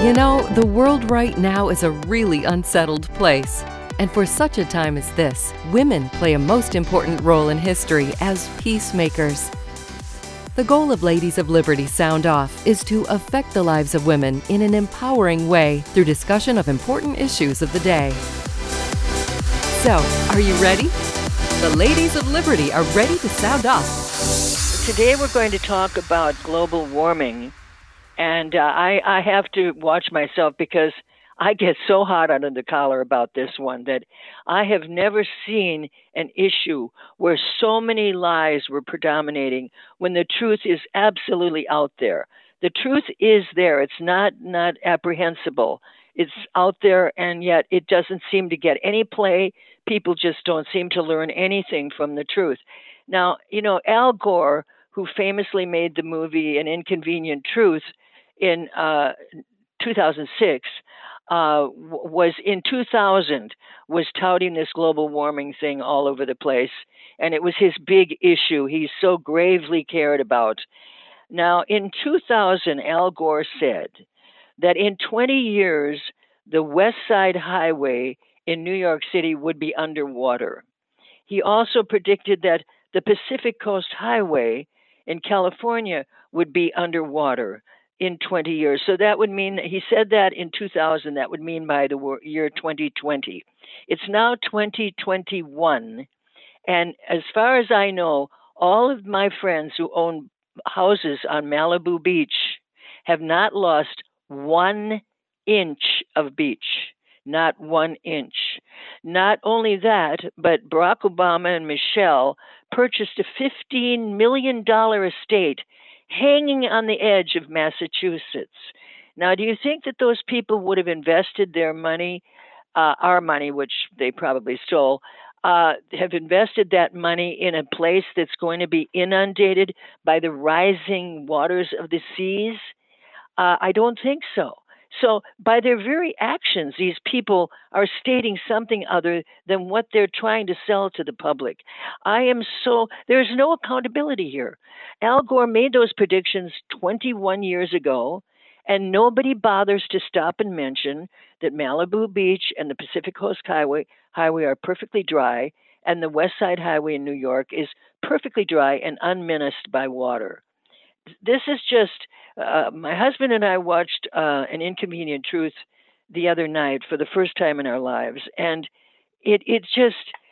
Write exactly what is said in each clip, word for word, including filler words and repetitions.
You know, the world right now is a really unsettled place. And for such a time as this, women play a most important role in history as peacemakers. The goal of Ladies of Liberty Sound Off is to affect the lives of women in an empowering way through discussion of important issues of the day. So, are you ready? The Ladies of Liberty are ready to sound off. Today we're going to talk about global warming. And uh, I, I have to watch myself because I get so hot under the collar about this one that I have never seen an issue where so many lies were predominating when the truth is absolutely out there. The truth is there. It's not, not apprehensible. It's out there, and yet it doesn't seem to get any play. People just don't seem to learn anything from the truth. Now, you know, Al Gore, who famously made the movie An Inconvenient Truth in uh, two thousand six, uh, was in two thousand, was touting this global warming thing all over the place. And it was his big issue he so gravely cared about. Now, in two thousand, Al Gore said that in twenty years, the West Side Highway in New York City would be underwater. He also predicted that the Pacific Coast Highway in California would be underwater in twenty years. So that would mean, he said that in two thousand, that would mean by the year twenty twenty. It's now twenty twenty-one. And as far as I know, all of my friends who own houses on Malibu Beach have not lost one inch of beach. Not one inch. Not only that, but Barack Obama and Michelle purchased a fifteen million dollars estate hanging on the edge of Massachusetts. Now, do you think that those people would have invested their money, uh, our money, which they probably stole, uh, have invested that money in a place that's going to be inundated by the rising waters of the seas? Uh, I don't think so. So by their very actions, these people are stating something other than what they're trying to sell to the public. I am so, there's no accountability here. Al Gore made those predictions twenty-one years ago, and nobody bothers to stop and mention that Malibu Beach and the Pacific Coast Highway, highway are perfectly dry, and the West Side Highway in New York is perfectly dry and unmenaced by water. This is just, uh, my husband and I watched uh, An Inconvenient Truth the other night for the first time in our lives. And it, it just,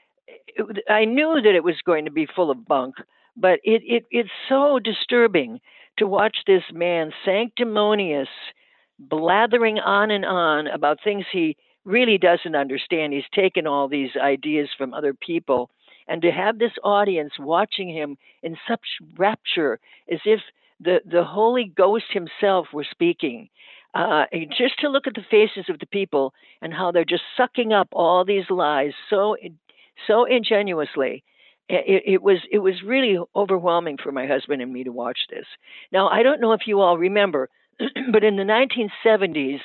it, I knew that it was going to be full of bunk, but it, it it's so disturbing to watch this man sanctimonious, blathering on and on about things he really doesn't understand. He's taken all these ideas from other people. And to have this audience watching him in such rapture as if the, the Holy Ghost himself were speaking, uh, just to look at the faces of the people and how they're just sucking up all these lies so so ingenuously, it, it was it was really overwhelming for my husband and me to watch this. Now, I don't know if you all remember, but in the nineteen seventies,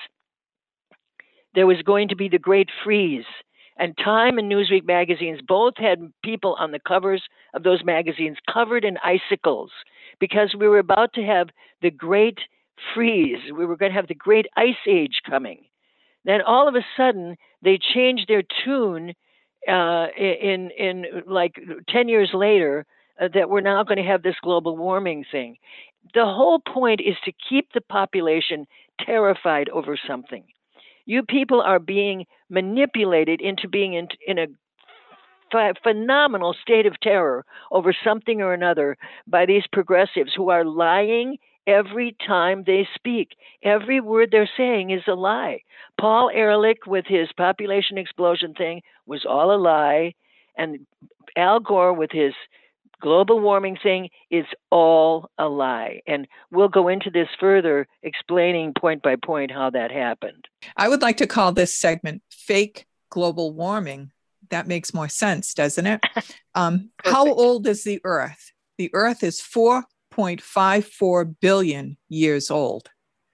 there was going to be the Great Freeze. And Time and Newsweek magazines both had people on the covers of those magazines covered in icicles because we were about to have the Great Freeze. We were going to have the Great Ice Age coming. Then all of a sudden, they changed their tune uh, in, in like ten years later uh, that we're now going to have this global warming thing. The whole point is to keep the population terrified over something. You people are being manipulated into being in, in a ph- phenomenal state of terror over something or another by these progressives who are lying every time they speak. Every word they're saying is a lie. Paul Ehrlich with his population explosion thing was all a lie, and Al Gore with his global warming thing is all a lie. And we'll go into this further, explaining point by point how that happened. I would like to call this segment Fake Global Warming. That makes more sense, doesn't it? Um, how old is the Earth? The Earth is four point five four billion years old.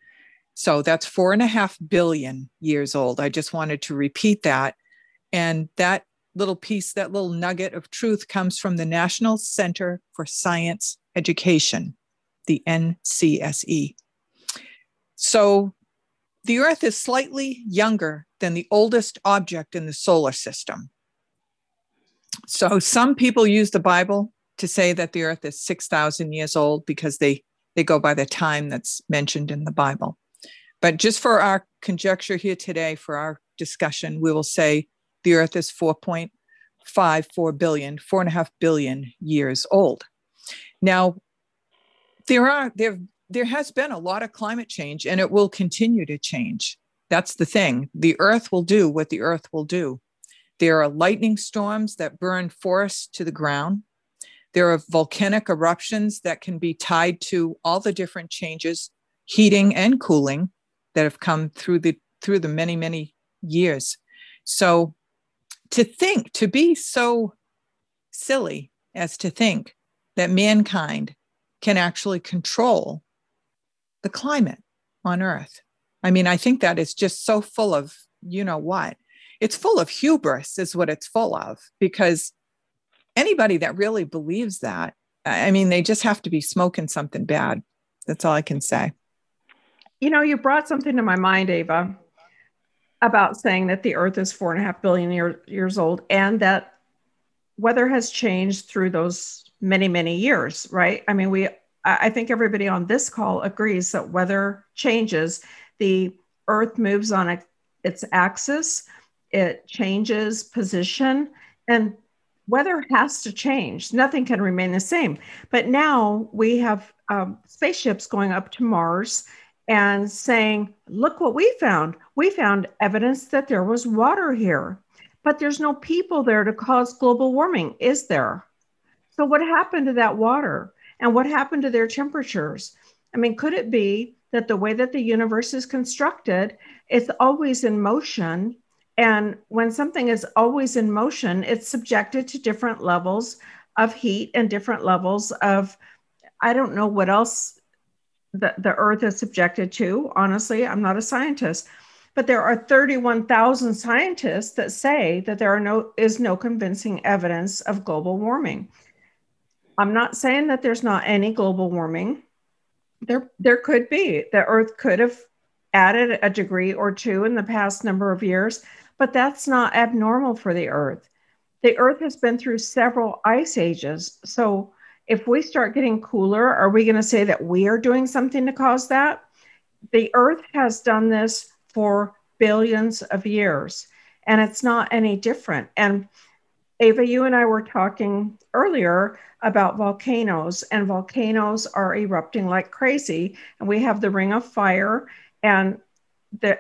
So that's four and a half billion years old. I just wanted to repeat that. And that little piece, that little nugget of truth comes from the National Center for Science Education, the N C S E. So the Earth is slightly younger than the oldest object in the solar system. So some people use the Bible to say that the Earth is six thousand years old because they, they go by the time that's mentioned in the Bible. But just for our conjecture here today, for our discussion, we will say the Earth is four point five four billion, four and a half billion years old. Now, there are there there has been a lot of climate change, and it will continue to change. That's the thing. The Earth will do what the Earth will do. There are lightning storms that burn forests to the ground. There are volcanic eruptions that can be tied to all the different changes, heating and cooling, that have come through the through the many, many years. So to think, to be so silly as to think that mankind can actually control the climate on Earth. I mean, I think that is just so full of, you know what? It's full of hubris is what it's full of, because anybody that really believes that, I mean, they just have to be smoking something bad. That's all I can say. You know, you brought something to my mind, Ava, about saying that the Earth is four and a half billion year, years old, and that weather has changed through those many, many years, right? I mean, we, I think everybody on this call agrees that weather changes. The Earth moves on a, its axis, it changes position, and weather has to change. Nothing can remain the same. But now we have um, spaceships going up to Mars and saying, look what we found. We found evidence that there was water here, but there's no people there to cause global warming, is there? So what happened to that water? And what happened to their temperatures? I mean, could it be that the way that the universe is constructed, it's always in motion? And when something is always in motion, it's subjected to different levels of heat and different levels of, I don't know what else the, the Earth is subjected to. Honestly, I'm not a scientist, but there are thirty-one thousand scientists that say that there are no, is no convincing evidence of global warming. I'm not saying that there's not any global warming. There, there could be. The Earth could have added a degree or two in the past number of years, but that's not abnormal for the Earth. The Earth has been through several ice ages. So if we start getting cooler, are we going to say that we are doing something to cause that? The Earth has done this for billions of years, and it's not any different. And Ava, you and I were talking earlier about volcanoes, and volcanoes are erupting like crazy. And we have the Ring of Fire. And the,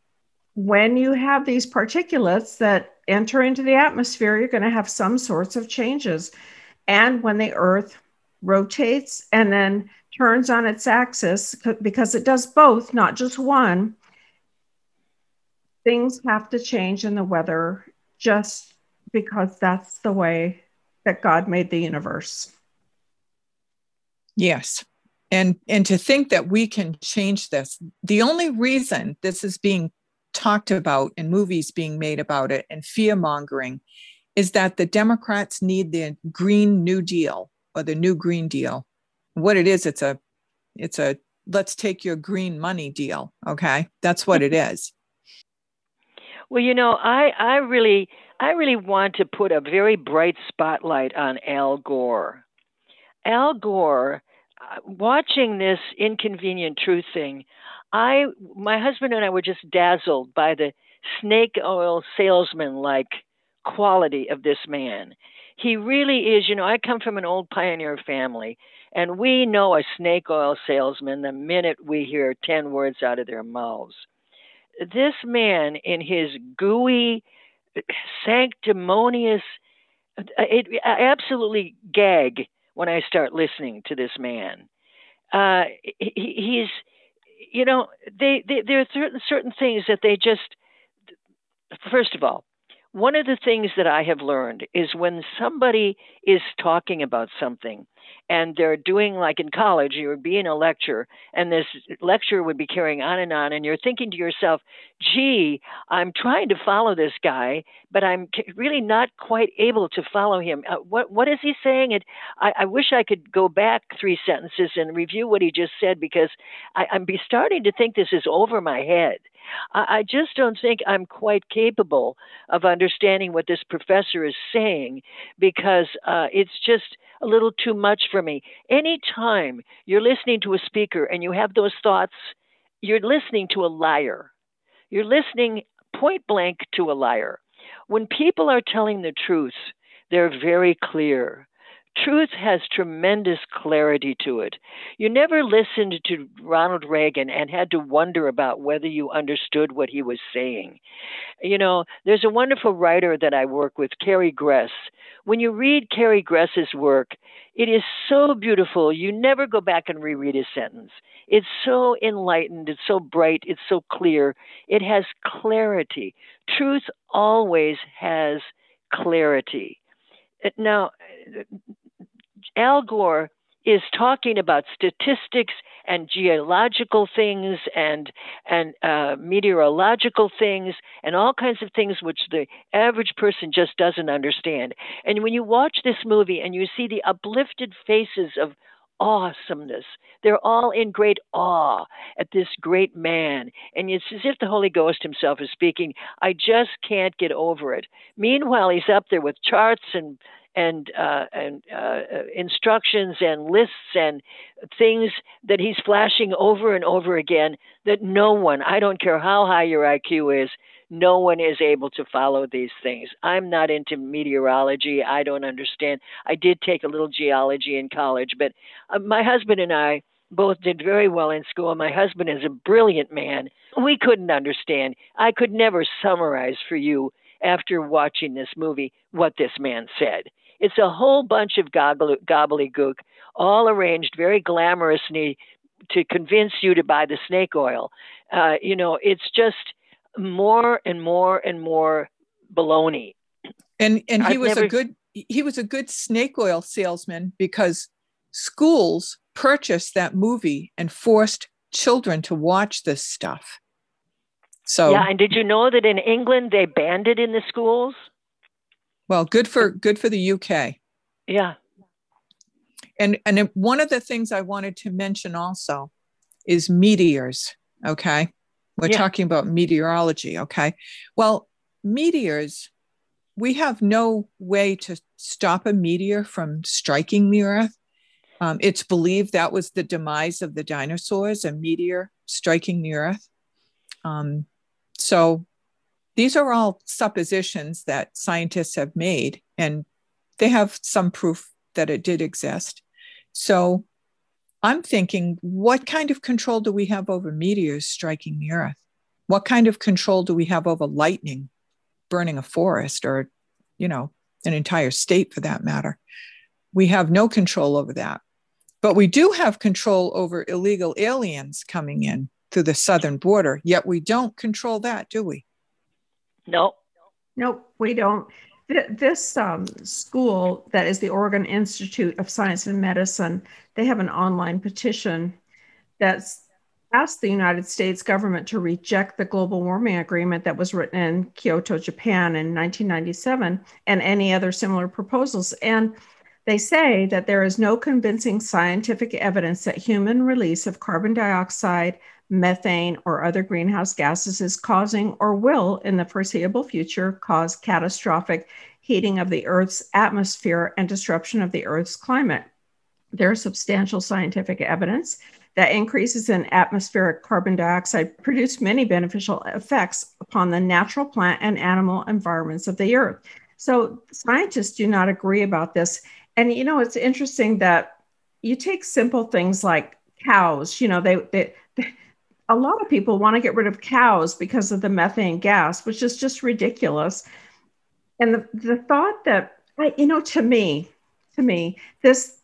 when you have these particulates that enter into the atmosphere, you're going to have some sorts of changes. And when the Earth rotates and then turns on its axis, because it does both, not just one, things have to change in the weather just because that's the way that God made the universe. Yes. And, and to think that we can change this, the only reason this is being talked about and movies being made about it and fear mongering is that the Democrats need the Green New Deal or the New Green Deal. What it is, it's a, it's a, let's take your green money deal. Okay. That's what it is. Well, you know, I, I really, I really want to put a very bright spotlight on Al Gore. Al Gore, uh, watching this Inconvenient Truth thing, I, my husband and I were just dazzled by the snake oil salesman-like quality of this man. He really is, you know, I come from an old pioneer family, and we know a snake oil salesman the minute we hear ten words out of their mouths. This man, in his gooey, sanctimonious, it, I absolutely gag when I start listening to this man. Uh, he, he's, you know, they, they there are certain certain things that they just. First of all, one of the things that I have learned is when somebody is talking about something and they're doing, like in college, you would be in a lecture and this lecture would be carrying on and on, and you're thinking to yourself, gee, I'm trying to follow this guy, but I'm really not quite able to follow him. Uh, what What is he saying? It, I, I wish I could go back three sentences and review what he just said, because I, I'm be starting to think this is over my head. I, I just don't think I'm quite capable of understanding what this professor is saying because uh, it's just a little too much for me. Anytime you're listening to a speaker and you have those thoughts, you're listening to a liar. You're listening point blank to a liar. When people are telling the truth, they're very clear. Truth has tremendous clarity to it. You never listened to Ronald Reagan and had to wonder about whether you understood what he was saying. You know, there's a wonderful writer that I work with, Carrie Gress. When you read Carrie Gress's work, it is so beautiful. You never go back and reread a sentence. It's so enlightened. It's so bright. It's so clear. It has clarity. Truth always has clarity. Now, Al Gore is talking about statistics and geological things and and uh, meteorological things and all kinds of things which the average person just doesn't understand. And when you watch this movie and you see the uplifted faces of awesomeness, they're all in great awe at this great man. And it's as if the Holy Ghost himself is speaking. I just can't get over it. Meanwhile, he's up there with charts and and uh, and uh, instructions and lists and things that he's flashing over and over again that no one, I don't care how high your I Q is, no one is able to follow these things. I'm not into meteorology. I don't understand. I did take a little geology in college, but uh, my husband and I both did very well in school. My husband is a brilliant man. We couldn't understand. I could never summarize for you after watching this movie what this man said. It's a whole bunch of gobble- gobbledygook, all arranged very glamorously to convince you to buy the snake oil. Uh, you know, it's just more and more and more baloney. And and he I've was never... a good he was a good snake oil salesman because schools purchased that movie and forced children to watch this stuff. So yeah, and did you know that in England they banned it in the schools? Well, good for good for the U K. Yeah. And and one of the things I wanted to mention also is meteors. Okay. We're yeah. talking about meteorology. Okay. Well, meteors, we have no way to stop a meteor from striking the Earth. Um, it's believed that was the demise of the dinosaurs, a meteor striking the Earth. Um, so these are all suppositions that scientists have made, and they have some proof that it did exist. So I'm thinking, what kind of control do we have over meteors striking the Earth? What kind of control do we have over lightning burning a forest or, you know, an entire state for that matter? We have no control over that. But we do have control over illegal aliens coming in through the southern border, yet we don't control that, do we? No. Nope, we don't. This um, school that is the Oregon Institute of Science and Medicine, they have an online petition that's asked the United States government to reject the global warming agreement that was written in Kyoto, Japan in nineteen ninety-seven and any other similar proposals. And they say that there is no convincing scientific evidence that human release of carbon dioxide, methane, or other greenhouse gases is causing or will in the foreseeable future cause catastrophic heating of the Earth's atmosphere and disruption of the Earth's climate. There is substantial scientific evidence that increases in atmospheric carbon dioxide produce many beneficial effects upon the natural plant and animal environments of the Earth. So scientists do not agree about this. And, you know, it's interesting that you take simple things like cows, you know, they, they, they a lot of people want to get rid of cows because of the methane gas, which is just ridiculous. And the, the thought that, you know, to me, to me, this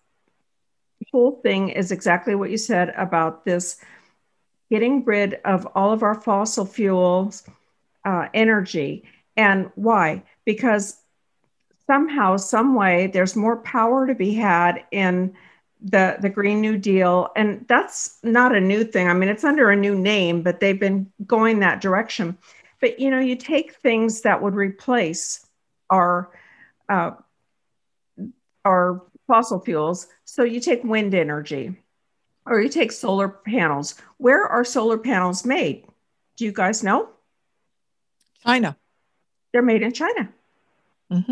whole thing is exactly what you said about this getting rid of all of our fossil fuels, uh, energy. And why? Because somehow, some way, there's more power to be had in the, the Green New Deal. And that's not a new thing. I mean, it's under a new name, but they've been going that direction. But, you know, you take things that would replace our, uh, our fossil fuels. So you take wind energy or you take solar panels. Where are solar panels made? Do you guys know? China. They're made in China. Mm-hmm.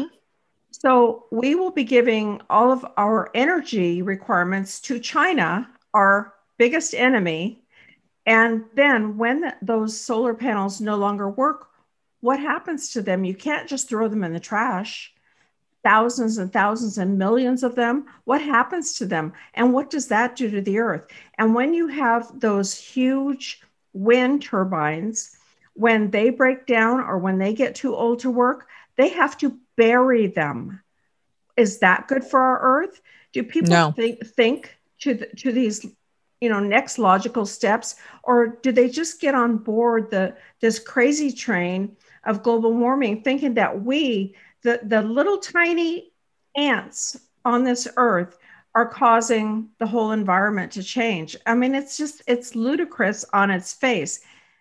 So we will be giving all of our energy requirements to China, our biggest enemy. And then when the, those solar panels no longer work, what happens to them? You can't just throw them in the trash. Thousands and thousands and millions of them. What happens to them? And what does that do to the earth? And when you have those huge wind turbines, when they break down or when they get too old to work, they have to bury them. Is that good for our earth? Do people No. think, think to, the, to these, you know, next logical steps, or do they just get on board the this crazy train of global warming, thinking that we, the, the little tiny ants on this earth, are causing the whole environment to change? I mean, it's just, it's ludicrous on its face.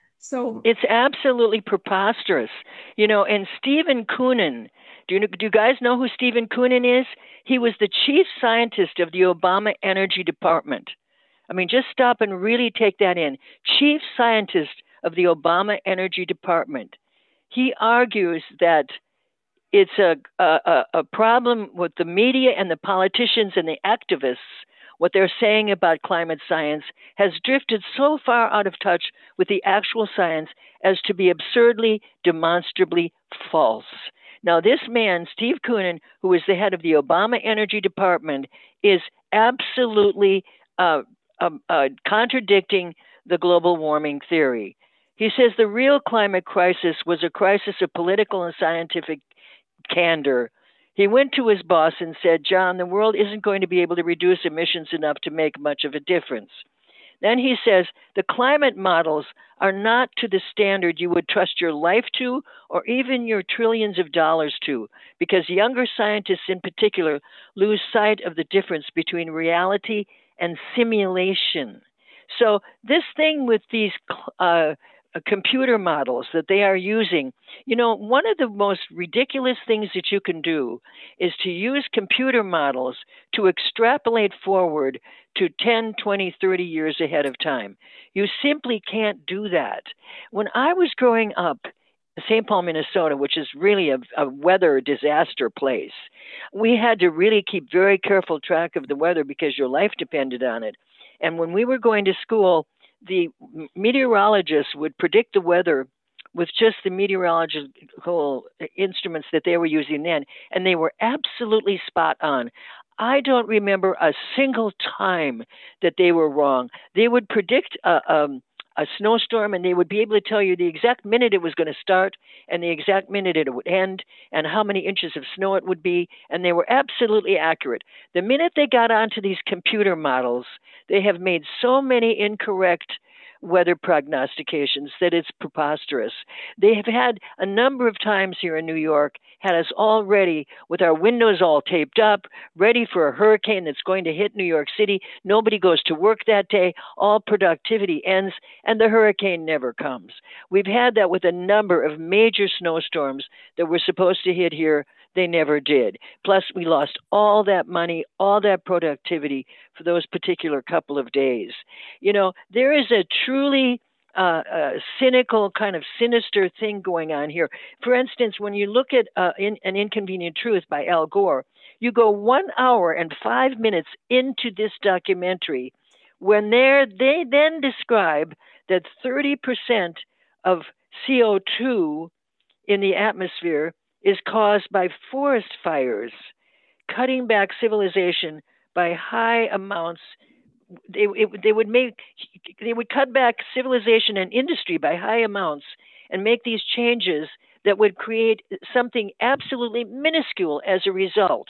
So it's absolutely preposterous, you know. And Stephen Koonin, do you, do you guys know who Stephen Koonin is? He was the chief scientist of the Obama Energy Department. I mean, just stop and really take that in. Chief scientist of the Obama Energy Department. He argues that it's a, a, a problem with the media and the politicians and the activists. What they're saying about climate science has drifted so far out of touch with the actual science as to be absurdly, demonstrably false. Now, this man, Steve Koonin, who is the head of the Obama Energy Department, is absolutely uh, uh, uh, contradicting the global warming theory. He says the real climate crisis was a crisis of political and scientific candor. He went to his boss and said, John, the world isn't going to be able to reduce emissions enough to make much of a difference. Then he says, the climate models are not to the standard you would trust your life to or even your trillions of dollars to, because younger scientists in particular lose sight of the difference between reality and simulation. So this thing with these uh, computer models that they are using, you know, one of the most ridiculous things that you can do is to use computer models to extrapolate forward to ten, twenty, thirty years ahead of time. You simply can't do that. When I was growing up in Saint Paul, Minnesota, which is really a, a weather disaster place, we had to really keep very careful track of the weather because your life depended on it. And when we were going to school, the meteorologists would predict the weather with just the meteorological instruments that they were using then, and they were absolutely spot on. I don't remember a single time that they were wrong. They would predict a, um, a snowstorm, and they would be able to tell you the exact minute it was going to start and the exact minute it would end and how many inches of snow it would be, and they were absolutely accurate. The minute they got onto these computer models, they have made so many incorrect weather prognostications that it's preposterous. They have had a number of times here in New York, had us all ready with our windows all taped up, ready for a hurricane that's going to hit New York City. Nobody goes to work that day. All productivity ends, and the hurricane never comes. We've had that with a number of major snowstorms that were supposed to hit here. They never did. Plus, we lost all that money, all that productivity for those particular couple of days. You know, there is a truly uh, uh, cynical, kind of sinister thing going on here. For instance, when you look at uh, in, An Inconvenient Truth by Al Gore, you go one hour and five minutes into this documentary when they're, they then describe that thirty percent of C O two in the atmosphere is caused by forest fires, cutting back civilization by high amounts. They, it, they would make, they would cut back civilization and industry by high amounts and make these changes that would create something absolutely minuscule as a result.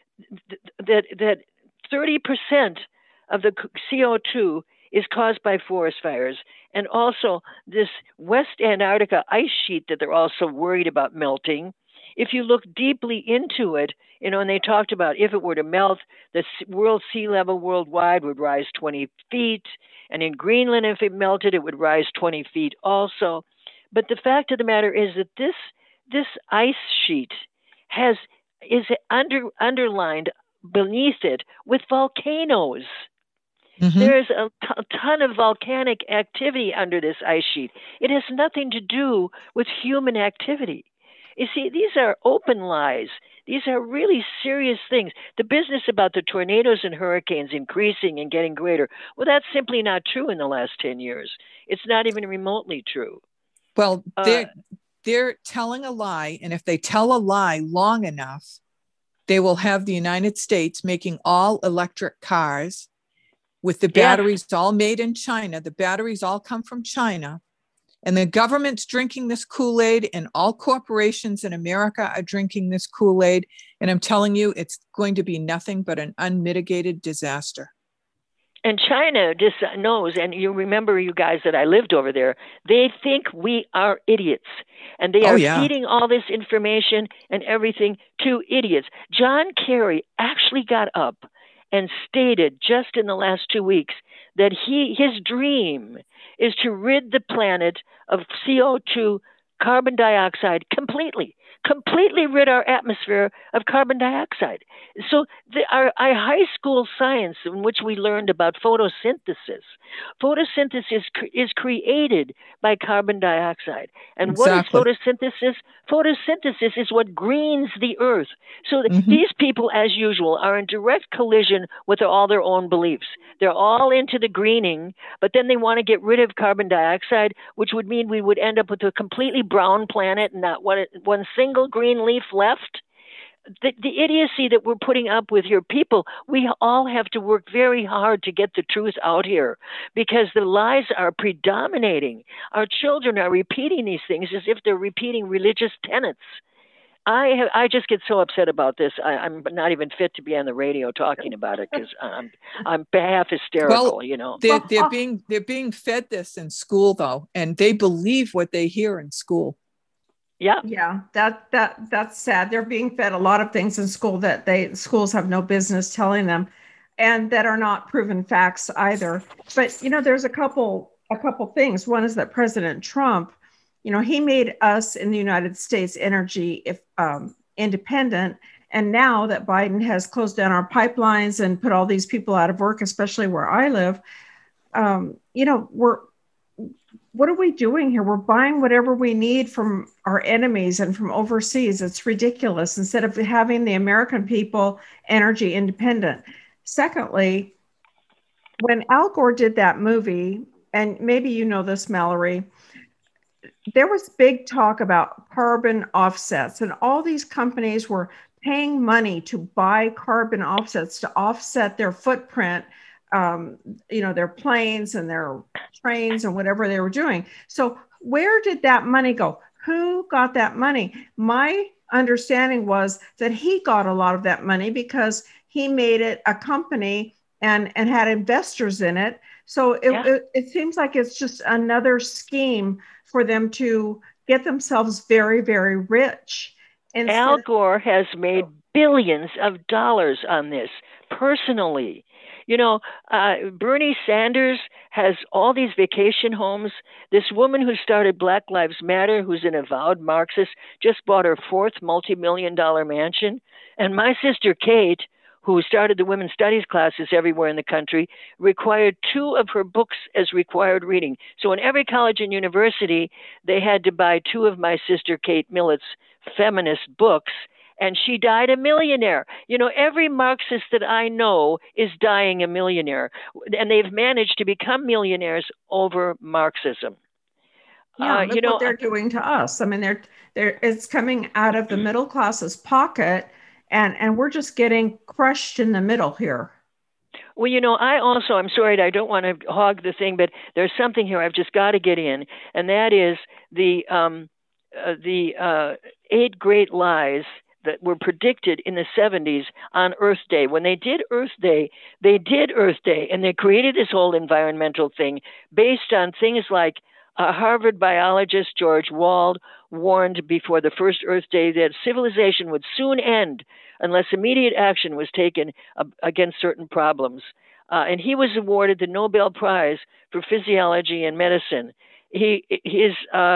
That that thirty percent of the C O two is caused by forest fires, and also this West Antarctica ice sheet that they're also worried about melting. If you look deeply into it, you know, and they talked about if it were to melt, the world sea level worldwide would rise twenty feet. And in Greenland, if it melted, it would rise twenty feet also. But the fact of the matter is that this this ice sheet has is under underlined beneath it with volcanoes. Mm-hmm. There's a t- ton of volcanic activity under this ice sheet. It has nothing to do with human activity. You see, these are open lies. These are really serious things. The business about the tornadoes and hurricanes increasing and getting greater, well, that's simply not true in the last ten years. It's not even remotely true. Well, Uh, they're they're telling a lie, and if they tell a lie long enough, they will have the United States making all electric cars with the batteries yes. all made in China. The batteries all come from China. And the government's drinking this Kool-Aid, and all corporations in America are drinking this Kool-Aid. And I'm telling you, it's going to be nothing but an unmitigated disaster. And China just knows, and you remember, you guys, that I lived over there, they think we are idiots. And they Oh, are yeah. feeding all this information and everything to idiots. John Kerry actually got up and stated just in the last two weeks that he his dream is to rid the planet of C O two, carbon dioxide, completely, completely rid our atmosphere of carbon dioxide. So the, our, our high school science, in which we learned about photosynthesis, photosynthesis is created by carbon dioxide. And Exactly. what is photosynthesis? Photosynthesis is what greens the earth. So Mm-hmm. these people, as usual, are in direct collision with all their own beliefs. They're all into the greening, but then they want to get rid of carbon dioxide, which would mean we would end up with a completely brown planet and not one, one single green leaf left. The, the idiocy that we're putting up with here, people, we all have to work very hard to get the truth out here, because the lies are predominating. Our children are repeating these things as if they're repeating religious tenets. I have, I just get so upset about this. I, I'm not even fit to be on the radio talking about it, because I'm I'm half hysterical. Well, you know, they're, they're being they're being fed this in school, though, and they believe what they hear in school. Yeah. Yeah, that that that's sad. They're being fed a lot of things in school that they schools have no business telling them, and that are not proven facts either. But you know, there's a couple a couple things. One is that President Trump, you know, he made us in the United States energy if um, independent. And now that Biden has closed down our pipelines and put all these people out of work, especially where I live, um, you know, we're what are we doing here? We're buying whatever we need from our enemies and from overseas. It's ridiculous, instead of having the American people energy independent. Secondly, when Al Gore did that movie, and maybe you know this, Mallory, there was big talk about carbon offsets, and all these companies were paying money to buy carbon offsets to offset their footprint, um, you know, their planes and their trains and whatever they were doing. So where did that money go? Who got that money? My understanding was that he got a lot of that money because he made it a company and, and had investors in it. So it, Yeah. it, it seems like it's just another scheme for them to get themselves very, very rich. And Al Gore has made billions of dollars on this personally. You know, uh, Bernie Sanders has all these vacation homes. This woman who started Black Lives Matter, who's an avowed Marxist, just bought her fourth multi-million dollar mansion. And my sister Kate, who started the women's studies classes everywhere in the country, required two of her books as required reading. So in every college and university, they had to buy two of my sister Kate Millett's feminist books, and she died a millionaire. You know, every Marxist that I know is dying a millionaire, and they've managed to become millionaires over Marxism. Yeah, uh, look you know, what they're doing to us. I mean, they're they're it's coming out of the middle class's pocket, and and we're just getting crushed in the middle here. Well, you know, I also, I'm sorry, I don't want to hog the thing, but there's something here I've just got to get in, and that is the um, uh, the uh, eight great lies that were predicted in the seventies on Earth Day. When they did Earth Day, they did Earth Day, and they created this whole environmental thing based on things like uh, Harvard biologist George Wald warned before the first Earth Day that civilization would soon end unless immediate action was taken uh, against certain problems. Uh, and he was awarded the Nobel Prize for Physiology and Medicine. He his uh,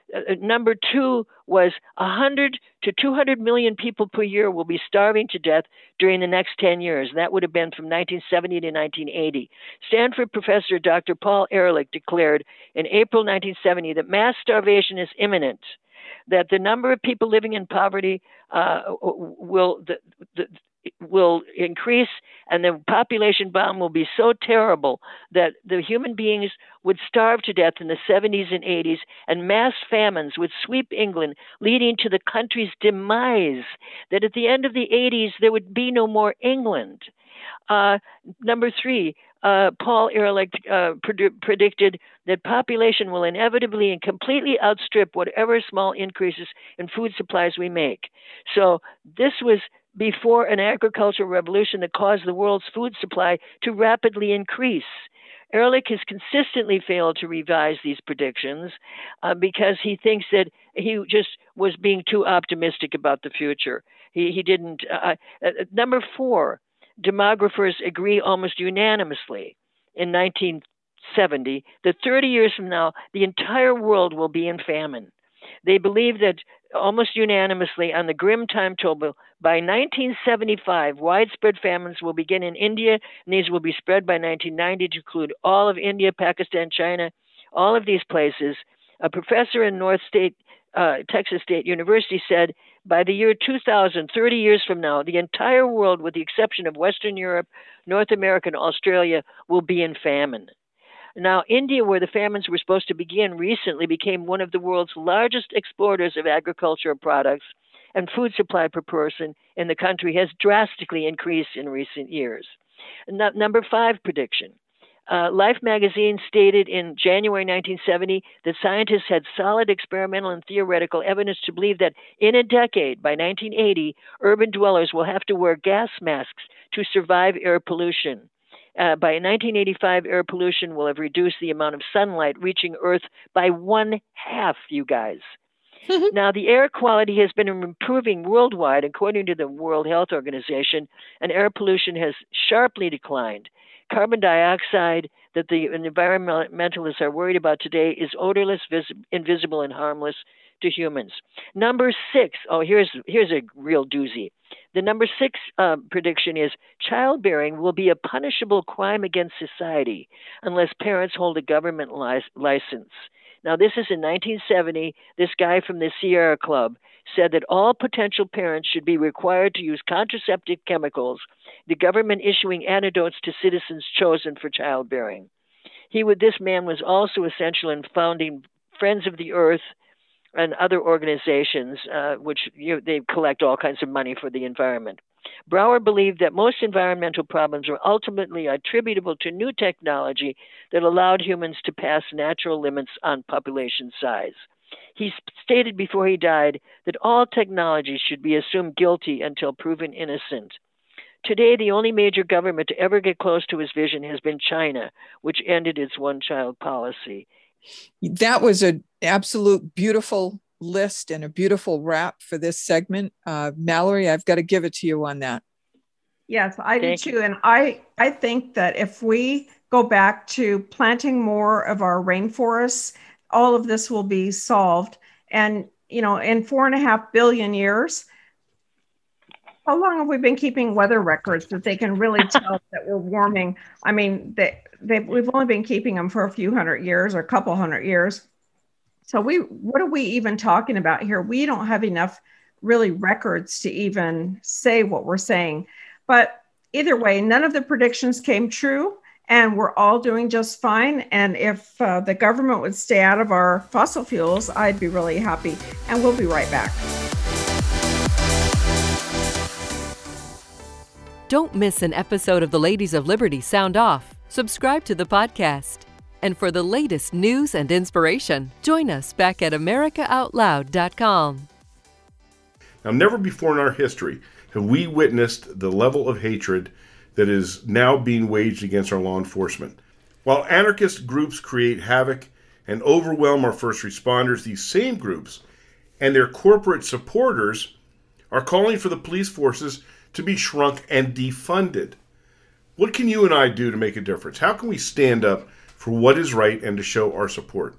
Uh, number two was one hundred to two hundred million people per year will be starving to death during the next ten years. That would have been from nineteen seventy to nineteen eighty. Stanford professor Doctor Paul Ehrlich declared in April nineteen seventy that mass starvation is imminent, that the number of people living in poverty uh, will the, the, will increase, and the population bomb will be so terrible that the human beings would starve to death in the seventies and eighties, and mass famines would sweep England, leading to the country's demise, that at the end of the eighties, there would be no more England. Uh, number three, uh, Paul Ehrlich uh, pred- predicted that population will inevitably and completely outstrip whatever small increases in food supplies we make. So this was before an agricultural revolution that caused the world's food supply to rapidly increase. Ehrlich has consistently failed to revise these predictions uh, because he thinks that he just was being too optimistic about the future. He, he didn't. Uh, uh, number four, demographers agree almost unanimously in nineteen seventy that thirty years from now, the entire world will be in famine. They believe that almost unanimously on the grim timetable, by nineteen seventy-five, widespread famines will begin in India, and these will be spread by nineteen ninety to include all of India, Pakistan, China, all of these places. A professor in North State, uh, Texas State University said, by the year two thousand, thirty years from now, the entire world, with the exception of Western Europe, North America, and Australia, will be in famine. Now, India, where the famines were supposed to begin recently, became one of the world's largest exporters of agricultural products, and food supply per person in the country has drastically increased in recent years. No, number five prediction. Uh, Life magazine stated in January nineteen seventy that scientists had solid experimental and theoretical evidence to believe that in a decade, by nineteen eighty, urban dwellers will have to wear gas masks to survive air pollution. Uh, by nineteen eighty-five, air pollution will have reduced the amount of sunlight reaching Earth by one half, you guys. Now, the air quality has been improving worldwide, according to the World Health Organization, and air pollution has sharply declined. Carbon dioxide that the environmentalists are worried about today is odorless, vis- invisible, and harmless to humans. Number six, oh, here's here's a real doozy. The number six uh, prediction is childbearing will be a punishable crime against society unless parents hold a government li- license. Now, this is in nineteen seventy. This guy from the Sierra Club said that all potential parents should be required to use contraceptive chemicals, the government issuing antidotes to citizens chosen for childbearing. He would. This man was also essential in founding Friends of the Earth and other organizations, uh, which you know, they collect all kinds of money for the environment. Brower believed that most environmental problems were ultimately attributable to new technology that allowed humans to pass natural limits on population size. He stated before he died that all technologies should be assumed guilty until proven innocent. Today, the only major government to ever get close to his vision has been China, which ended its one-child policy. That was an absolute beautiful list and a beautiful wrap for this segment. Uh, Mallory, I've got to give it to you on that. Yes, I Thank do you. too. And I, I think that if we go back to planting more of our rainforests, all of this will be solved. And, you know, in four and a half billion years, how long have we been keeping weather records that they can really tell that we're warming? I mean, they, they, we've only been keeping them for a few hundred years or a couple hundred years. So we, what are we even talking about here? We don't have enough really records to even say what we're saying. But either way, none of the predictions came true, and we're all doing just fine. And if uh, the government would stay out of our fossil fuels, I'd be really happy. And we'll be right back. Don't miss an episode of the Ladies of Liberty Sound Off. Subscribe to the podcast. And for the latest news and inspiration, join us back at America Out Loud dot com. Now, never before in our history have we witnessed the level of hatred that is now being waged against our law enforcement. While anarchist groups create havoc and overwhelm our first responders, these same groups and their corporate supporters are calling for the police forces to be shrunk and defunded. What can you and I do to make a difference? How can we stand up for what is right and to show our support?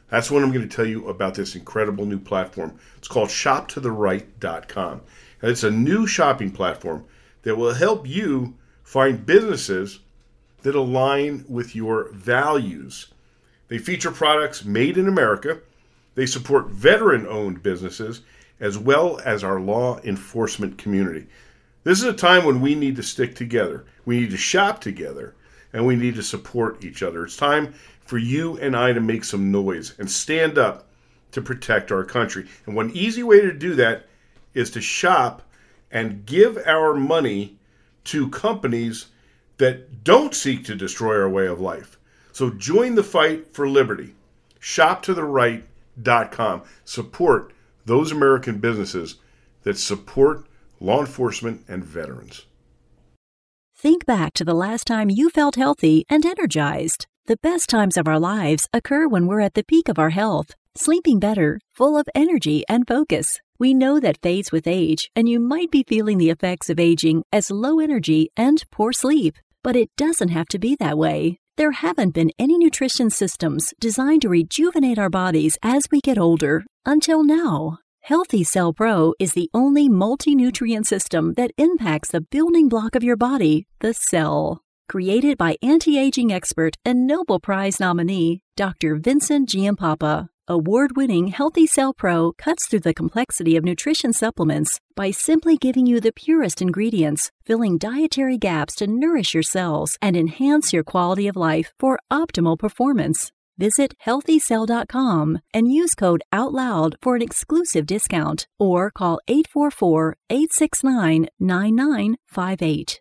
That's when I'm going to tell you about this incredible new platform. It's called shop to the right dot com. And it's a new shopping platform that will help you find businesses that align with your values. They feature products made in America. They support veteran-owned businesses as well as our law enforcement community. This is a time when we need to stick together. We need to shop together, and we need to support each other. It's time for you and I to make some noise and stand up to protect our country. And one easy way to do that is to shop and give our money to companies that don't seek to destroy our way of life. So join the fight for liberty. shop to the right dot com. Support those American businesses that support law enforcement and veterans. Think back to the last time you felt healthy and energized. The best times of our lives occur when we're at the peak of our health, sleeping better, full of energy and focus. We know that fades with age, and you might be feeling the effects of aging as low energy and poor sleep. But it doesn't have to be that way. There haven't been any nutrition systems designed to rejuvenate our bodies as we get older until now. Healthy Cell Pro is the only multi-nutrient system that impacts the building block of your body, the cell. Created by anti-aging expert and Nobel Prize nominee Doctor Vincent Giampapa, award-winning Healthy Cell Pro cuts through the complexity of nutrition supplements by simply giving you the purest ingredients, filling dietary gaps to nourish your cells and enhance your quality of life for optimal performance. Visit healthy cell dot com and use code OUTLOUD for an exclusive discount, or call eight four four, eight six nine, nine nine five eight.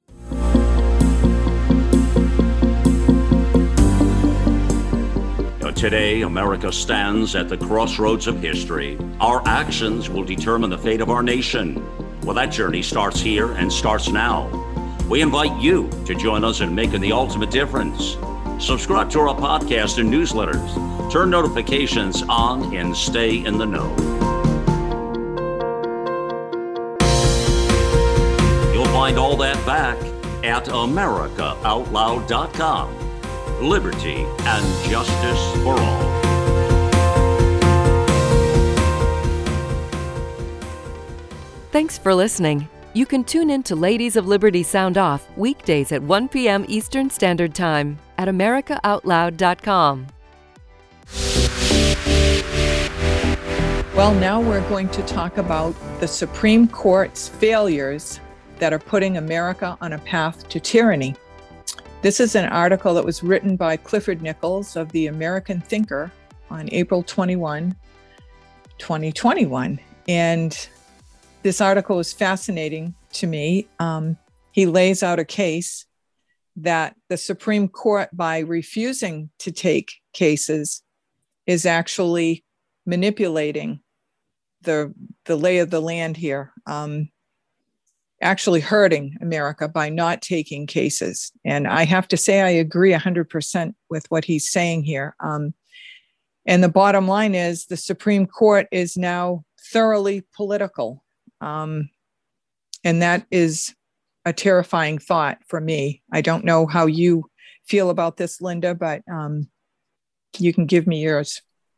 Today, America stands at the crossroads of history. Our actions will determine the fate of our nation. Well, that journey starts here and starts now. We invite you to join us in making the ultimate difference. Subscribe to our podcast and newsletters. Turn notifications on and stay in the know. You'll find all that back at America Out Loud dot com. Liberty and justice for all. Thanks for listening. You can tune in to Ladies of Liberty Sound Off weekdays at one p.m. Eastern Standard Time at America Out Loud dot com. Well, now we're going to talk about the Supreme Court's failures that are putting America on a path to tyranny. This is an article that was written by Clifford Nichols of the American Thinker on April twenty-first, twenty twenty-one. And this article is fascinating to me. Um, he lays out a case that the Supreme Court, by refusing to take cases, is actually manipulating the, the lay of the land here. Um, actually hurting America by not taking cases. And I have to say, I agree one hundred percent with what he's saying here. Um, and the bottom line is the Supreme Court is now thoroughly political. Um, and that is a terrifying thought for me. I don't know how you feel about this, Linda, but um, you can give me yours.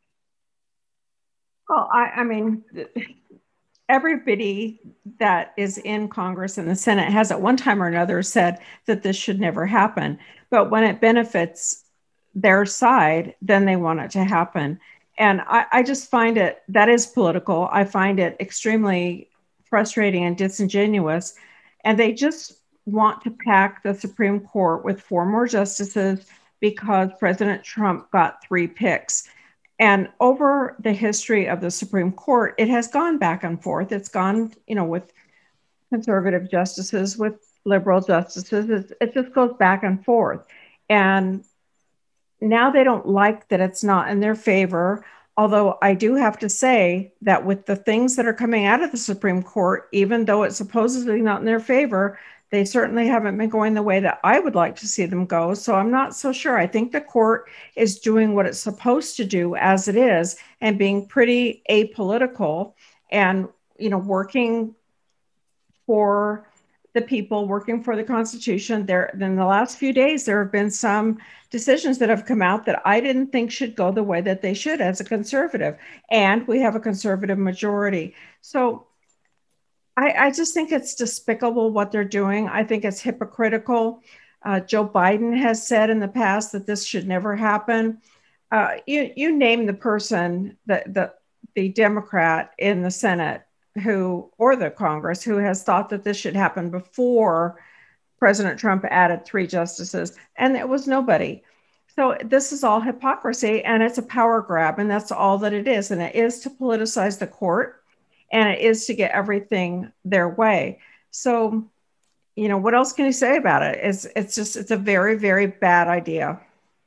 Well, I, I mean... everybody that is in Congress and the Senate has at one time or another said that this should never happen. But when it benefits their side, then they want it to happen. And I, I just find it, that is political. I find it extremely frustrating and disingenuous. And they just want to pack the Supreme Court with four more justices because President Trump got three picks. And over the history of the Supreme Court, it has gone back and forth. It's gone, you know, with conservative justices, with liberal justices. It's, it just goes back and forth. And now they don't like that it's not in their favor. Although I do have to say that with the things that are coming out of the Supreme Court, even though it's supposedly not in their favor, they certainly haven't been going the way that I would like to see them go. So I'm not so sure. I think the court is doing what it's supposed to do as it is and being pretty apolitical and, you know, working for the people working for the Constitution. There, in the last few days, there have been some decisions that have come out that I didn't think should go the way that they should as a conservative. And we have a conservative majority. So I, I just think it's despicable what they're doing. I think it's hypocritical. Uh, Joe Biden has said in the past that this should never happen. Uh, you, you name the person, the, the, the Democrat in the Senate who, or the Congress, who has thought that this should happen before President Trump added three justices, and it was nobody. So this is all hypocrisy, and it's a power grab, and that's all that it is. And it is to politicize the court, and it is to get everything their way. So, you know, what else can you say about it? It's, it's just, it's a very, very bad idea.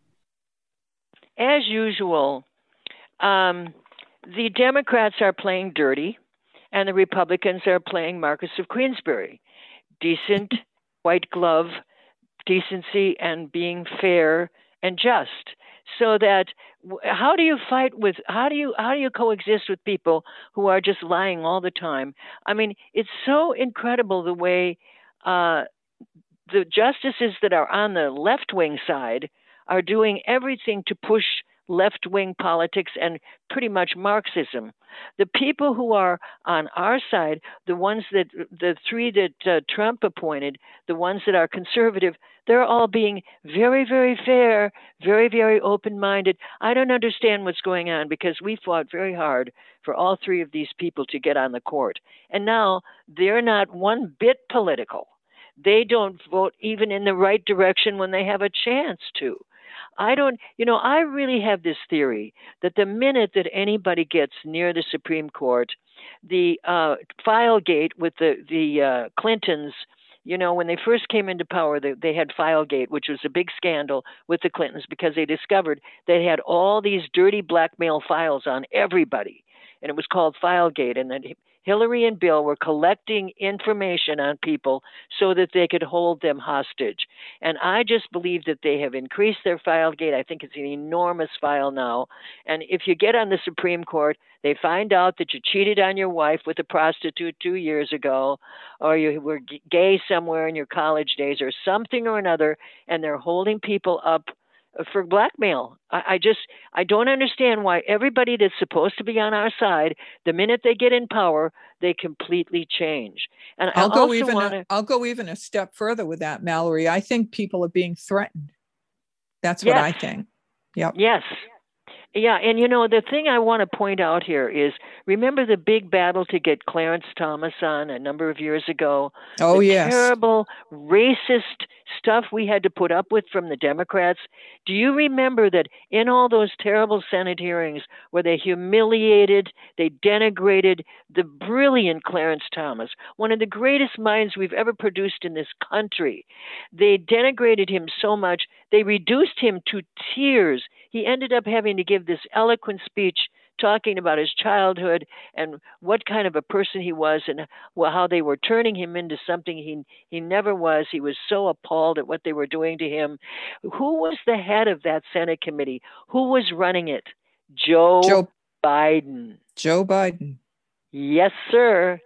As usual, um, the Democrats are playing dirty, and the Republicans are playing Marcus of Queensberry. Decent, white glove, decency, and being fair and just. So that how do you fight with, how do you, how do you coexist with people who are just lying all the time? I mean, it's so incredible the way uh, the justices that are on the left-wing side are doing everything to push left-wing politics and pretty much Marxism. The people who are on our side, the ones that, the three that uh, Trump appointed, the ones that are conservative, they're all being very, very fair, very, very open-minded. I don't understand what's going on because we fought very hard for all three of these people to get on the court. And now they're not one bit political. They don't vote even in the right direction when they have a chance to. I don't, you know, I really have this theory that the minute that anybody gets near the Supreme Court, the uh, Filegate with the, the uh, Clintons, you know, when they first came into power, they, they had Filegate, which was a big scandal with the Clintons because they discovered they had all these dirty blackmail files on everybody. And it was called Filegate. And then Hillary and Bill were collecting information on people so that they could hold them hostage. And I just believe that they have increased their Filegate. I think it's an enormous file now. And if you get on the Supreme Court, they find out that you cheated on your wife with a prostitute two years ago, or you were gay somewhere in your college days or something or another, and they're holding people up for blackmail. I, I just, I don't understand why everybody that's supposed to be on our side, the minute they get in power, they completely change. And I'll I go also even, wanna... a, I'll go even a step further with that, Mallory. I think people are being threatened. That's what yes. I think. Yep. Yes. Yeah, and you know, the thing I want to point out here is, remember the big battle to get Clarence Thomas on a number of years ago? Oh, the yes. terrible racist stuff we had to put up with from the Democrats. Do you remember that in all those terrible Senate hearings where they humiliated, they denigrated the brilliant Clarence Thomas, one of the greatest minds we've ever produced in this country? They denigrated him so much, they reduced him to tears. He ended up having to give this eloquent speech talking about his childhood and what kind of a person he was and how they were turning him into something he he never was. He was so appalled at what they were doing to him. Who was the head of that Senate committee? Who was running it? Joe, Joe Biden. Joe Biden. Yes, sir.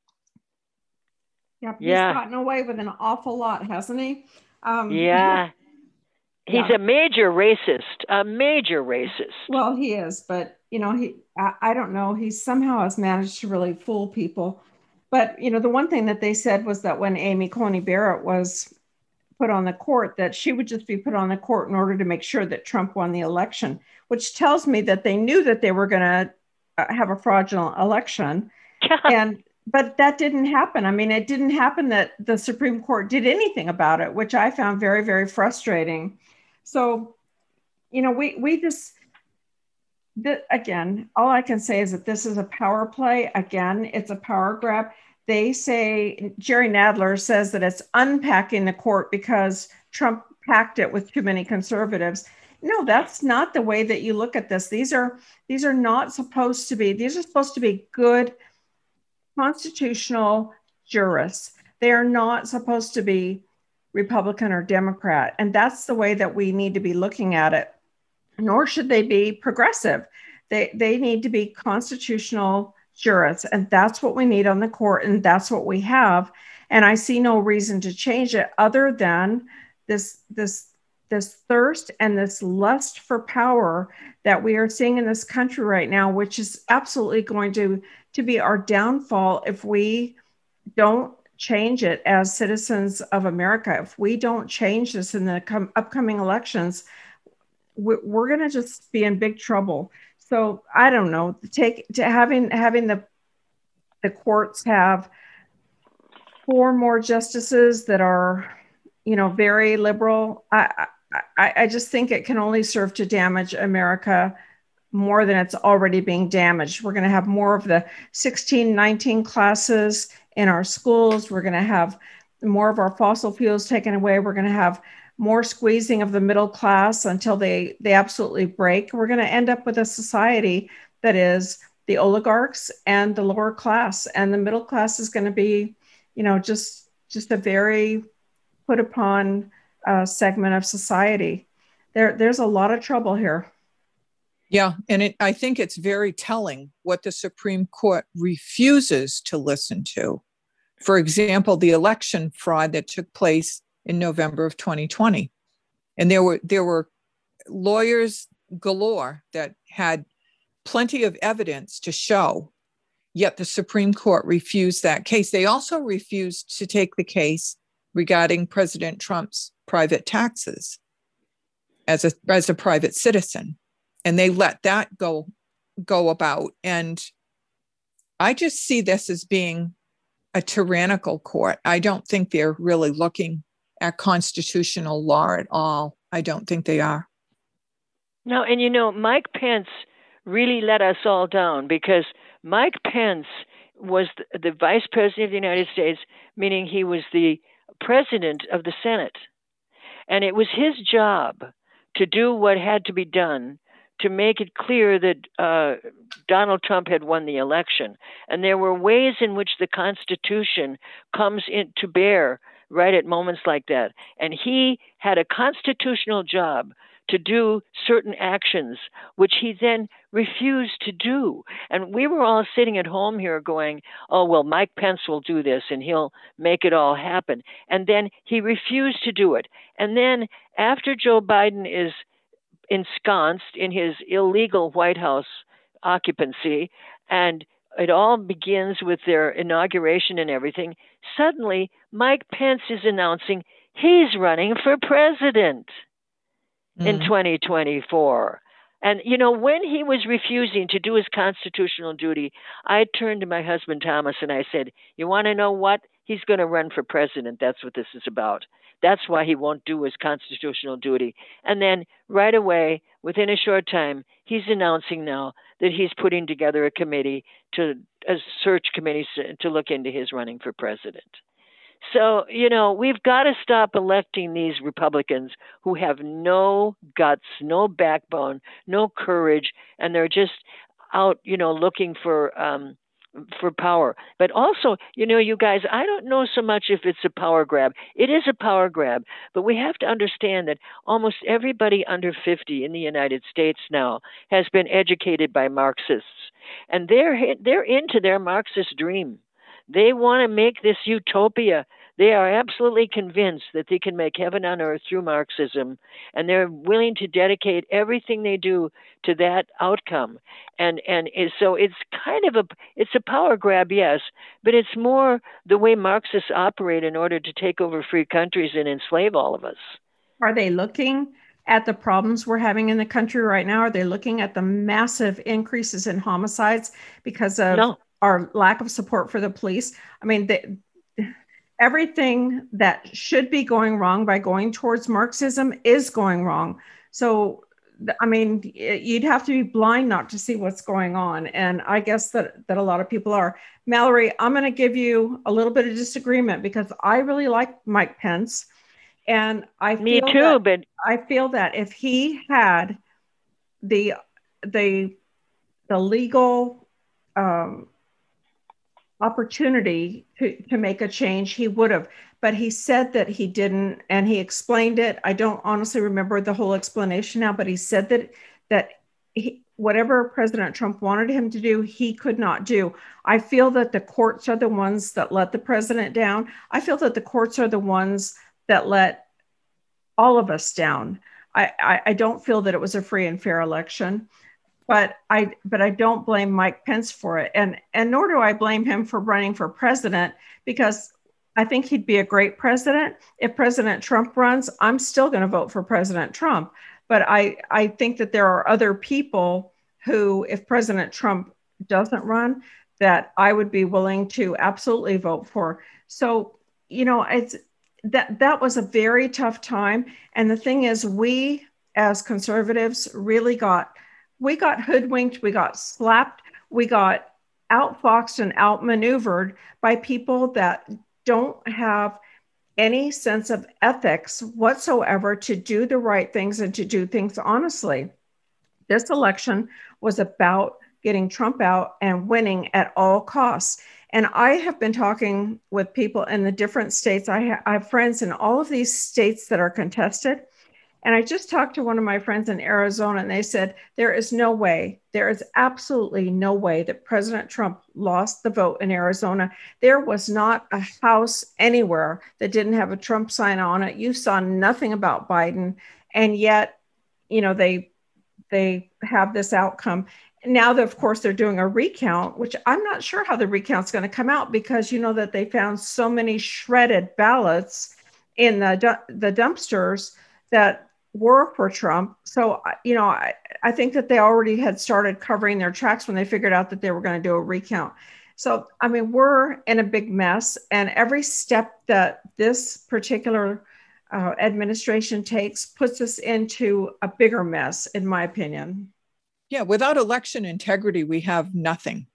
Yep, yeah. He's gotten away with an awful lot, hasn't he? Um, yeah. He's yeah. a major racist, a major racist. Well, he is, but, you know, he, I, I don't know, he somehow has managed to really fool people. But, you know, the one thing that they said was that when Amy Coney Barrett was put on the court, that she would just be put on the court in order to make sure that Trump won the election, which tells me that they knew that they were going to have a fraudulent election. and But that didn't happen. I mean, it didn't happen that the Supreme Court did anything about it, which I found very, very frustrating. So, you know, we, we just, the, again, all I can say is that this is a power play. Again, it's a power grab. They say, Jerry Nadler says that it's unpacking the court because Trump packed it with too many conservatives. No, that's not the way that you look at this. These are, these are not supposed to be, these are supposed to be good constitutional jurists. They are not supposed to be Republican or Democrat. And that's the way that we need to be looking at it. Nor should they be progressive. They, they need to be constitutional jurists. And that's what we need on the court. And that's what we have. And I see no reason to change it other than this, this, this thirst and this lust for power that we are seeing in this country right now, which is absolutely going to, to be our downfall if we don't change it as citizens of America. If we don't change this in the com- upcoming elections, we're, we're going to just be in big trouble. So I don't know, take to having, having the, the courts have four more justices that are, you know, very liberal. I, I, I just think it can only serve to damage America more than it's already being damaged. We're going to have more of the sixteen nineteen classes in our schools. We're going to have more of our fossil fuels taken away. We're going to have more squeezing of the middle class until they, they absolutely break. We're going to end up with a society that is the oligarchs and the lower class, and the middle class is going to be, you know, just, just a very put upon uh, segment of society. There, there's a lot of trouble here. Yeah, and it, I think it's very telling what the Supreme Court refuses to listen to. For example, the election fraud that took place in November of twenty twenty. And there were there were lawyers galore that had plenty of evidence to show, yet the Supreme Court refused that case. They also refused to take the case regarding President Trump's private taxes as a as a private citizen. And they let that go, go about. And I just see this as being a tyrannical court. I don't think they're really looking at constitutional law at all. I don't think they are. No, and you know, Mike Pence really let us all down, because Mike Pence was the, the vice president of the United States, meaning he was the president of the Senate. And it was his job to do what had to be done to make it clear that uh, Donald Trump had won the election. And there were ways in which the Constitution comes in to bear right at moments like that. And he had a constitutional job to do certain actions, which he then refused to do. And we were all sitting at home here going, oh, well, Mike Pence will do this and he'll make it all happen. And then he refused to do it. And then after Joe Biden is ensconced in his illegal White House occupancy, and it all begins with their inauguration and everything, suddenly Mike Pence is announcing he's running for president mm. in twenty twenty-four. And, you know, when he was refusing to do his constitutional duty, I turned to my husband, Thomas, and I said, you want to know what? He's going to run for president. That's what this is about. That's why he won't do his constitutional duty. And then right away, within a short time, he's announcing now that he's putting together a committee, to a search committee to look into his running for president. So, you know, we've got to stop electing these Republicans who have no guts, no backbone, no courage, and they're just out, you know, looking for um, for power. But also, you know, you guys, I don't know so much if it's a power grab. It is a power grab, but we have to understand that almost everybody under fifty in the United States now has been educated by Marxists, and they're they're into their Marxist dream. They want to make this utopia. They are absolutely convinced that they can make heaven on earth through Marxism, and they're willing to dedicate everything they do to that outcome. And and so it's kind of a it's a power grab, yes, but it's more the way Marxists operate in order to take over free countries and enslave all of us. Are they looking at the problems we're having in the country right now? Are they looking at the massive increases in homicides because of no. our lack of support for the police? I mean, they, everything that should be going wrong by going towards Marxism is going wrong. So, I mean, you'd have to be blind not to see what's going on. And I guess that, that a lot of people are. Mallory, I'm going to give you a little bit of disagreement because I really like Mike Pence. And I Me feel too, that, but I feel that if he had the, the, the legal um, opportunity to, to make a change, he would have. But he said that he didn't, and he explained it. I don't honestly remember the whole explanation now, but he said that that he, whatever President Trump wanted him to do, he could not do. I feel that the courts are the ones that let the president down. I feel that the courts are the ones that let all of us down. I, I, I don't feel that it was a free and fair election, but I but I don't blame Mike Pence for it. And, and nor do I blame him for running for president, because I think he'd be a great president. If President Trump runs, I'm still going to vote for President Trump. But I, I think that there are other people who, if President Trump doesn't run, that I would be willing to absolutely vote for. So, you know, it's that that was a very tough time. And the thing is, we as conservatives really got, we got hoodwinked, we got slapped, we got outfoxed and outmaneuvered by people that don't have any sense of ethics whatsoever to do the right things and to do things honestly. This election was about getting Trump out and winning at all costs. And I have been talking with people in the different states. I, ha- I have friends in all of these states that are contested. And I just talked to one of my friends in Arizona, and they said, there is no way, there is absolutely no way that President Trump lost the vote in Arizona. There was not a house anywhere that didn't have a Trump sign on it. You saw nothing about Biden. And yet, you know, they, they have this outcome. Now, that, of course, they're doing a recount, which I'm not sure how the recount's going to come out, because you know that they found so many shredded ballots in the, the dumpsters that were for Trump. So, you know, I, I think that they already had started covering their tracks when they figured out that they were going to do a recount. So, I mean, we're in a big mess, and every step that this particular uh, administration takes puts us into a bigger mess, in my opinion. Yeah, without election integrity, we have nothing.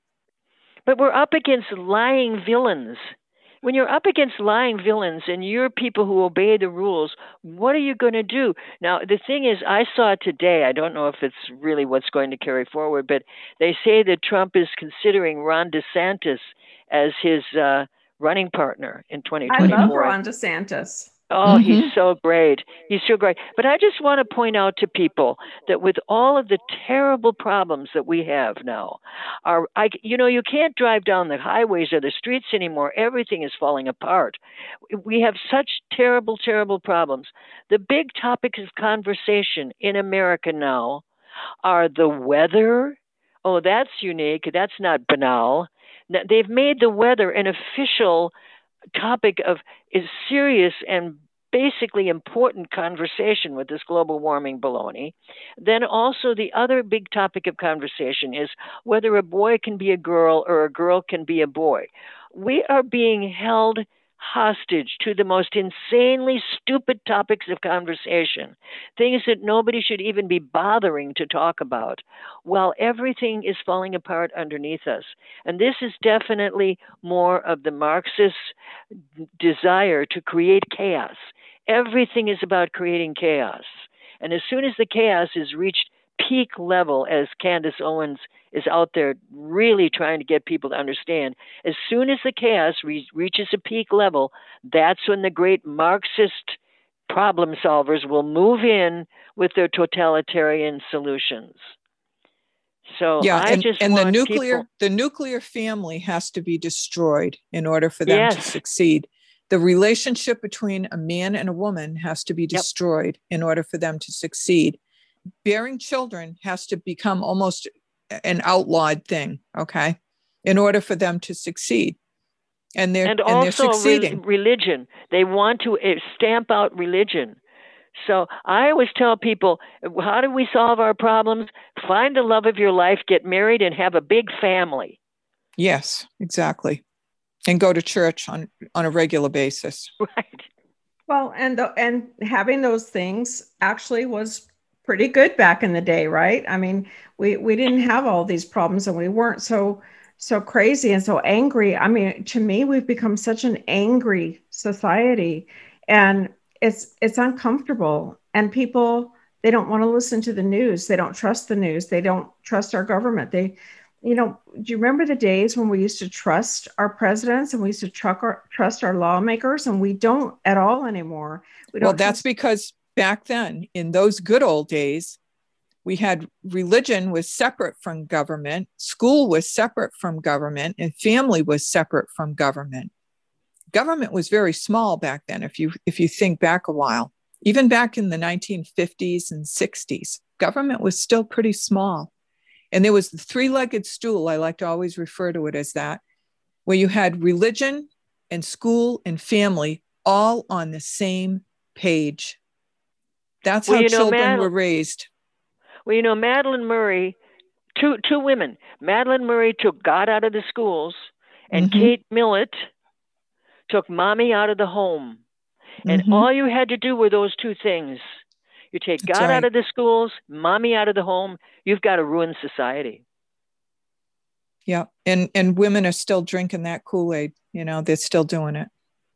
But we're up against lying villains. When you're up against lying villains and you're people who obey the rules, what are you going to do? Now, the thing is, I saw today, I don't know if it's really what's going to carry forward, but they say that Trump is considering Ron DeSantis as his uh, running partner in twenty twenty-four. I love Ron DeSantis. Oh, Mm-hmm. he's so great. He's so great. But I just want to point out to people that with all of the terrible problems that we have now, our, I, you know, you can't drive down the highways or the streets anymore. Everything is falling apart. We have such terrible, terrible problems. The big topics of conversation in America now are the weather. Oh, that's unique. That's not banal. They've made the weather an official topic of is serious and basically important conversation with this global warming baloney. Then also the other big topic of conversation is whether a boy can be a girl or a girl can be a boy. We are being held hostage to the most insanely stupid topics of conversation, things that nobody should even be bothering to talk about, while everything is falling apart underneath us. And this is definitely more of the Marxist desire to create chaos. Everything is about creating chaos. And as soon as the chaos is reached peak level, as Candace Owens is out there really trying to get people to understand, as soon as the chaos re- reaches a peak level, that's when the great Marxist problem solvers will move in with their totalitarian solutions. So yeah, I and, just and want the nuclear people... the nuclear family has to be destroyed in order for them yes. to succeed. The relationship between a man and a woman has to be destroyed yep. in order for them to succeed. Bearing children has to become almost an outlawed thing, okay, in order for them to succeed. And they're, and, and they're also succeeding. Re- religion. They want to stamp out religion. So I always tell people, how do we solve our problems? Find the love of your life, get married, and have a big family. Yes, exactly. And go to church on, on a regular basis. Right. Well, and the, and having those things actually was pretty good back in the day, right? I mean, we, we didn't have all these problems, and we weren't so so crazy and so angry. I mean, to me, we've become such an angry society, and it's it's uncomfortable. And people, they don't want to listen to the news. They don't trust the news. They don't trust our government. They, you know, do you remember the days when we used to trust our presidents and we used to truck our, trust our lawmakers, and we don't at all anymore? We don't well, that's trust- because back then, in those good old days, We had religion was separate from government, school was separate from government, and family was separate from government. Government was very small back then, if you if you think back a while. Even back in the nineteen fifties and sixties, government was still pretty small. And there was the three-legged stool, I like to always refer to it as that, where you had religion and school and family all on the same page. That's well, how you know, children Mad- were raised. Well, you know, Madeline Murray, two two women. Madeline Murray took God out of the schools, and Mhm. Kate Millett took mommy out of the home. And Mhm. all you had to do were those two things. You take That's God right. out of the schools, mommy out of the home, you've got a ruined society. Yeah. And and women are still drinking that Kool-Aid. You know, they're still doing it.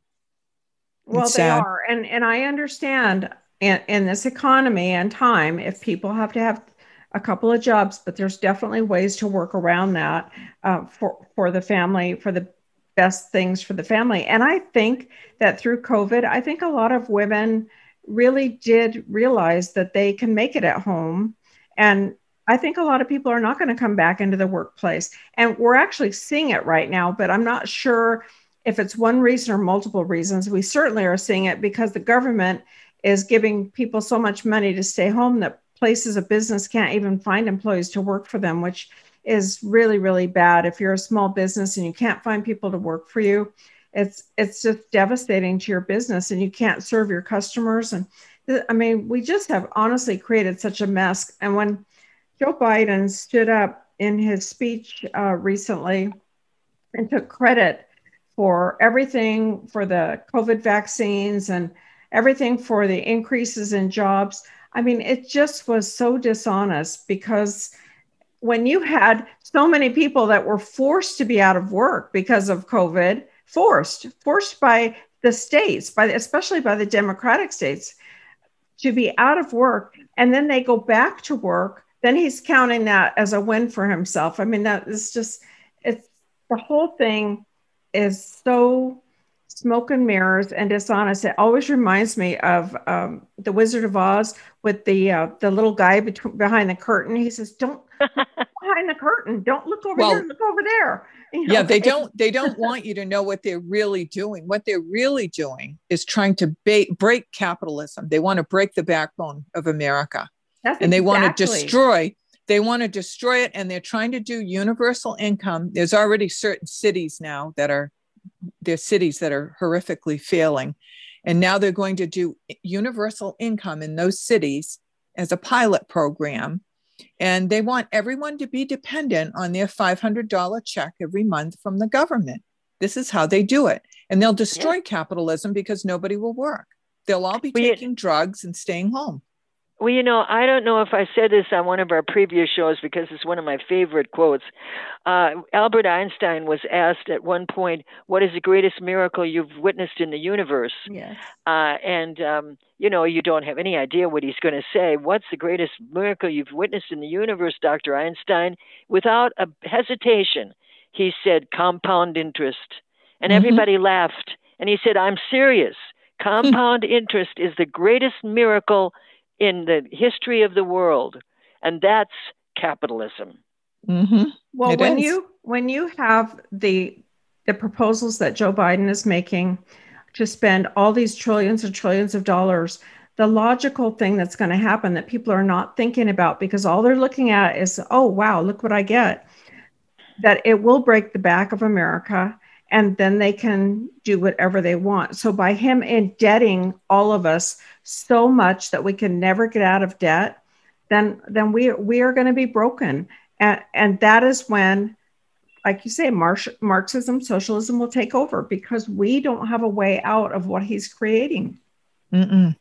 Well, It's they sad. are. And and I understand in, in this economy and time, if people have to have a couple of jobs, but there's definitely ways to work around that uh, for, for the family, for the best things for the family. And I think that through COVID, I think a lot of women really did realize that they can make it at home. And I think a lot of people are not going to come back into the workplace. And we're actually seeing it right now, but I'm not sure if it's one reason or multiple reasons. We certainly are seeing it because the government is giving people so much money to stay home that places of business can't even find employees to work for them, which is really, really bad. If you're a small business and you can't find people to work for you, it's it's just devastating to your business, and you can't serve your customers. And I mean, we just have honestly created such a mess. And when Joe Biden stood up in his speech uh, recently and took credit for everything, for the COVID vaccines and everything, for the increases in jobs, I mean, it just was so dishonest, because when you had so many people that were forced to be out of work because of COVID, forced, forced by the states, by especially by the Democratic states, to be out of work, and then they go back to work, then he's counting that as a win for himself. I mean, that is just, it's the whole thing is so smoke and mirrors and dishonest. It always reminds me of um, the Wizard of Oz with the uh, the little guy between, behind the curtain. He says, "Don't look behind the curtain. Don't look over Well, here. Look over there." You know, yeah, they don't they don't want you to know what they're really doing. What they're really doing is trying to ba- break capitalism. They want to break the backbone of America. That's and they exactly. want to destroy they want to destroy it, and they're trying to do universal income. There's already certain cities now that are there's cities that are horrifically failing, and now they're going to do universal income in those cities as a pilot program, and they want everyone to be dependent on their five hundred dollars check every month from the government. This is how they do it, and they'll destroy yeah. capitalism because nobody will work. They'll all be well, taking you- drugs and staying home. Well, you know, I don't know if I said this on one of our previous shows because it's one of my favorite quotes. Uh, Albert Einstein was asked at one point, what is the greatest miracle you've witnessed in the universe? Yes. Uh, and, um, you know, you don't have any idea what he's going to say. What's the greatest miracle you've witnessed in the universe, Doctor Einstein? Without a hesitation, he said compound interest. And mm-hmm. everybody laughed. And he said, I'm serious. Compound interest is the greatest miracle in the history of the world, and that's capitalism. Mm-hmm. Well, it when is. you when you have the the proposals that Joe Biden is making to spend all these trillions and trillions of dollars, the logical thing that's going to happen that people are not thinking about, because all they're looking at is, oh wow, look what I get, that it will break the back of America, and then they can do whatever they want. So by him indebting all of us so much that we can never get out of debt, then then we we are going to be broken. And, and that is when, like you say, Marx, Marxism, socialism will take over, because we don't have a way out of what he's creating. Mm-mm.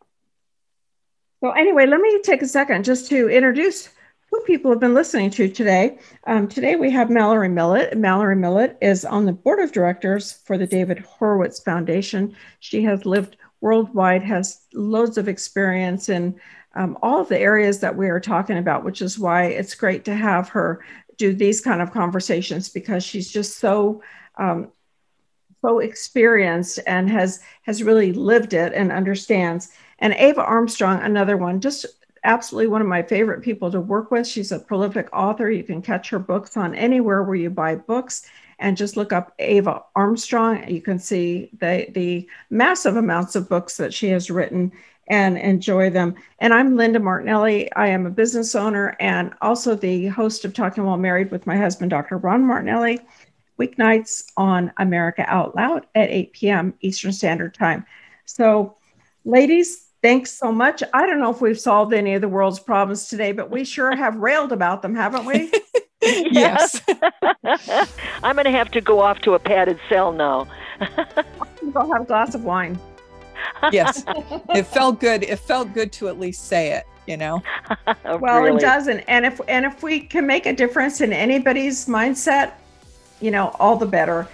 So anyway, let me take a second just to introduce who people have been listening to today. Um, today we have Mallory Millett. Mallory Millett is on the board of directors for the David Horowitz Foundation. She has lived worldwide, has loads of experience in um, all of the areas that we are talking about, which is why it's great to have her do these kind of conversations, because she's just so um, so experienced and has has really lived it and understands. And Ava Armstrong, another one, just absolutely one of my favorite people to work with. She's a prolific author. You can catch her books on anywhere where you buy books, and just look up Ava Armstrong. You can see the, the massive amounts of books that she has written and enjoy them. And I'm Linda Martinelli. I am a business owner and also the host of Talking While Married with my husband, Doctor Ron Martinelli, weeknights on America Out Loud at eight p.m. Eastern Standard Time. So, ladies, thanks so much. I don't know if we've solved any of the world's problems today, but we sure have railed about them, haven't we? Yes. I'm going to have to go off to a padded cell now. Go have a glass of wine. Yes. It felt good. It felt good to at least say it, you know? Well, Really. it doesn't. And if and if we can make a difference in anybody's mindset, you know, all the better.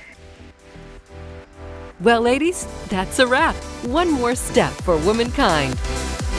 Well, ladies, that's a wrap. One more step for womankind.